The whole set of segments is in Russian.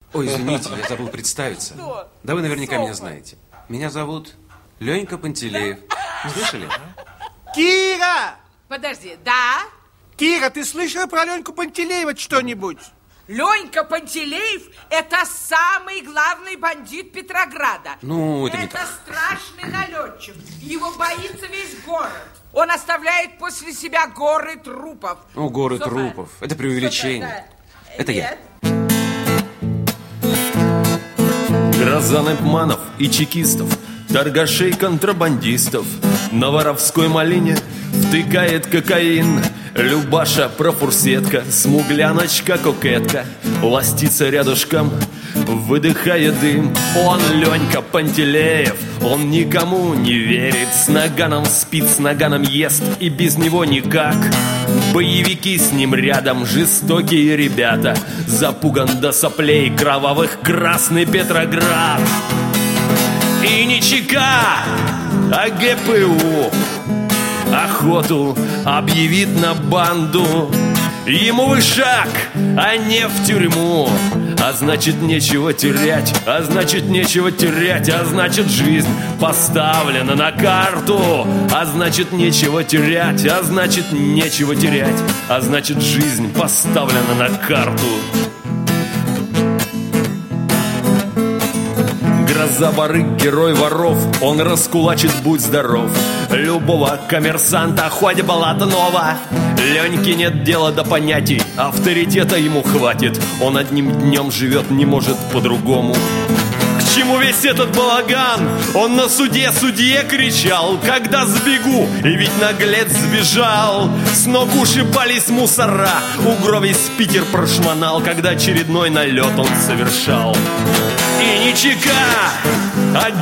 Ой, извините, я забыл представиться. Да вы наверняка меня знаете. Меня зовут Ленька Пантелеев. Слышали? Кира! Подожди, да? Кира, ты слышала про Леньку Пантелеева что-нибудь? Ленька Пантелеев – это самый главный бандит Петрограда. Ну, это не так. Это страшный налетчик. Его боится весь город. Он оставляет после себя горы трупов. Ну, горы трупов. Это преувеличение. Это я. Гроза Непманов и чекистов, торгашей контрабандистов. На воровской малине втыкает кокаин. Любаша профурсетка, смугляночка кокетка, ластится рядышком, выдыхает дым. Он Ленька Пантелеев, он никому не верит. С наганом спит, с наганом ест, и без него никак. Боевики с ним рядом, жестокие ребята. Запуган до соплей кровавых красный Петроград. И не ЧК, а ГПУ охоту объявит на банду. Ему бы шаг, а не в тюрьму. А значит, нечего терять, а значит, нечего терять. А значит, жизнь поставлена на карту. А значит, нечего терять, а значит, нечего терять. А значит, жизнь поставлена на карту. Гроза барыг, герой воров, он раскулачит, будь здоров, любого коммерсанта, хоть блатного. Леньке нет дела до понятий, авторитета ему хватит. Он одним днем живет, не может по-другому. К чему весь этот балаган? Он на суде судье кричал, когда сбегу, и ведь наглец сбежал. С ног ушибались мусора, Угров весь Питер прошмонал, когда очередной налет он совершал. И не ЧК, а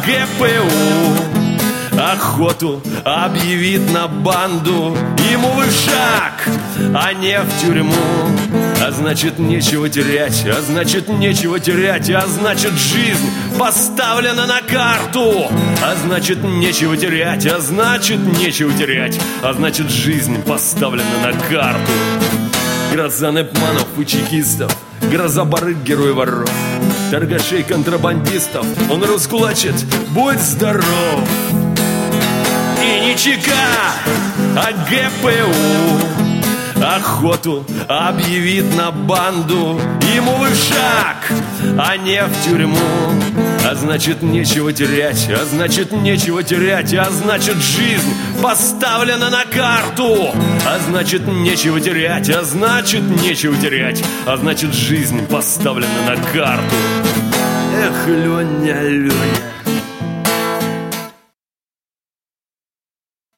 ГПУ охоту объявит на банду. Ему бы шаг, а не в тюрьму. А значит, нечего терять, а значит, нечего терять. А значит, жизнь поставлена на карту. А значит, нечего терять, а значит, нечего терять. А значит, жизнь поставлена на карту. Гроза Непманов и чекистов, гроза барыг, герой воров, торгашей контрабандистов. Он раскулачит, будь здоров. И не ЧК, а ГПУ охоту объявит на банду. Ему бы шаг, а не в тюрьму. А значит, нечего терять, а значит, нечего терять. А значит, жизнь поставлена на карту. А значит, нечего терять, а значит, нечего терять. А значит, жизнь поставлена на карту. Эх, Леня, Леня,